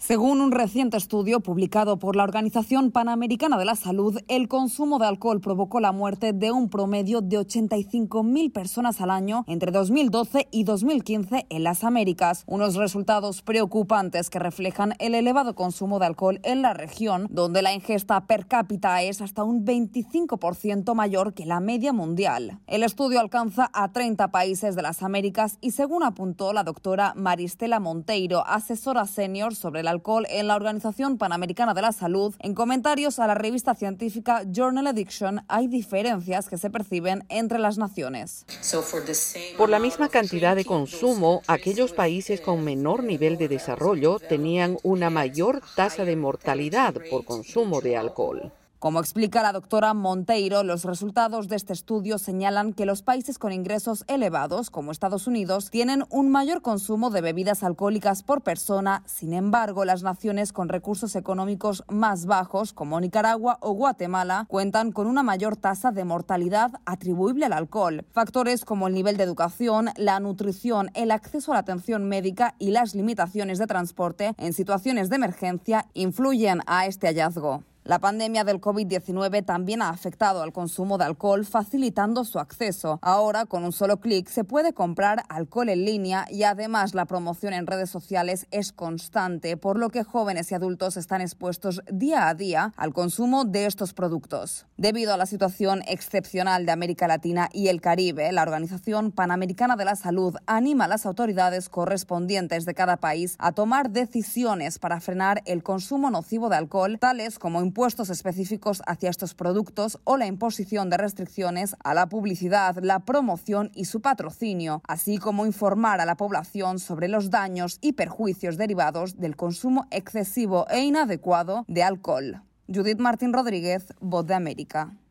Según un reciente estudio publicado por la Organización Panamericana de la Salud, el consumo de alcohol provocó la muerte de un promedio de 85.000 personas al año entre 2012 y 2015 en las Américas. Unos resultados preocupantes que reflejan el elevado consumo de alcohol en la región, donde la ingesta per cápita es hasta un 25% mayor que la media mundial. El estudio alcanza a 30 países de las Américas y, según apuntó la doctora Maristela Monteiro, asesora senior sobre el alcohol en la Organización Panamericana de la Salud, en comentarios a la revista científica Journal Addiction, hay diferencias que se perciben entre las naciones. Por la misma cantidad de consumo, aquellos países con menor nivel de desarrollo tenían una mayor tasa de mortalidad por consumo de alcohol. Como explica la doctora Monteiro, los resultados de este estudio señalan que los países con ingresos elevados, como Estados Unidos, tienen un mayor consumo de bebidas alcohólicas por persona. Sin embargo, las naciones con recursos económicos más bajos, como Nicaragua o Guatemala, cuentan con una mayor tasa de mortalidad atribuible al alcohol. Factores como el nivel de educación, la nutrición, el acceso a la atención médica y las limitaciones de transporte en situaciones de emergencia influyen a este hallazgo. La pandemia del COVID-19 también ha afectado al consumo de alcohol, facilitando su acceso. Ahora, con un solo clic, se puede comprar alcohol en línea y además la promoción en redes sociales es constante, por lo que jóvenes y adultos están expuestos día a día al consumo de estos productos. Debido a la situación excepcional de América Latina y el Caribe, la Organización Panamericana de la Salud anima a las autoridades correspondientes de cada país a tomar decisiones para frenar el consumo nocivo de alcohol, tales como impuestos específicos hacia estos productos o la imposición de restricciones a la publicidad, la promoción y su patrocinio, así como informar a la población sobre los daños y perjuicios derivados del consumo excesivo e inadecuado de alcohol. Judith Martín Rodríguez, Voz de América.